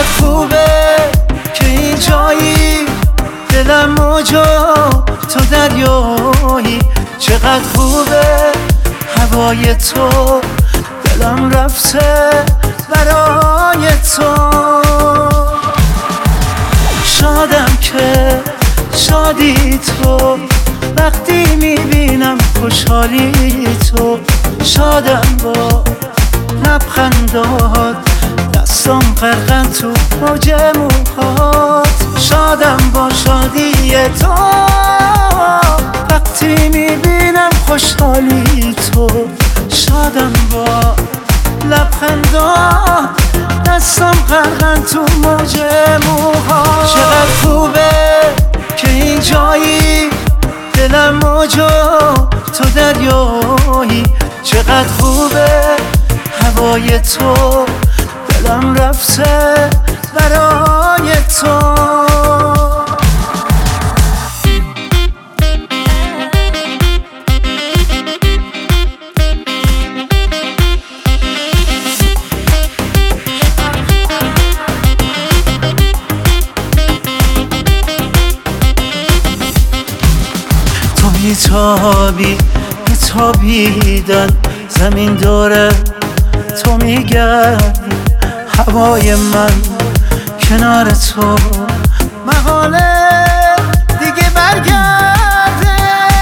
خوبه که این جایی، دلم موجا تو دریایی. چقدر خوبه هوای تو، دلم رفته برای تو. شادم که شادی تو، وقتی میبینم خوشحالی تو. شادم با لبخندات، دستم غرقن تو موج موهات. شادم با شادی تو، وقتی میبینم خوشحالی تو. شادم با لبخندات، دستم غرقن تو موج موهات. چقدر خوبه که این جایی، دلم موجا تو دریایی. چقدر خوبه هوای تو، دلم رفته برای تو. تو میتابی میتابیدن، زمین داره تو میگردی. هوای من کنار تو، محاله دیگه برگرده.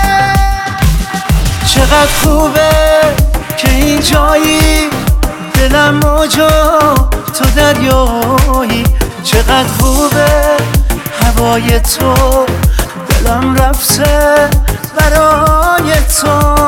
چقدر خوبه که این جایی، دلم موجا تو دریایی. چقدر خوبه هوای تو، دلم رفته برای تو.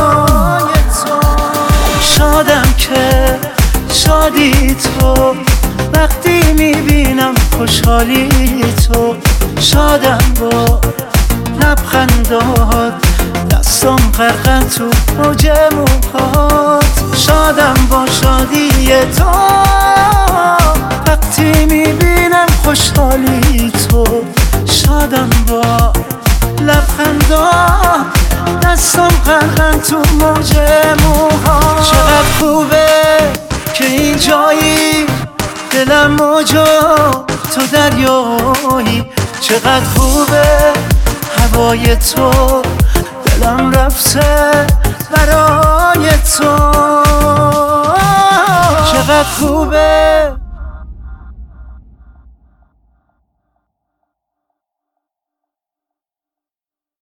شادم که شادی تو، وقتی میبینم خوشحالی تو. شادم با لبخندات، دستم غرقن تو موج موهات. شادم با شادی تو، وقتی میبینم خوشحالی تو. شادم با لبخندات، دستم غرقن تو موج موهات. چقدر خوبه که این جایی، دلم موجا تو دریایی. چقدر خوبه هوای تو، دلم رفته برای تو. چقدر خوبه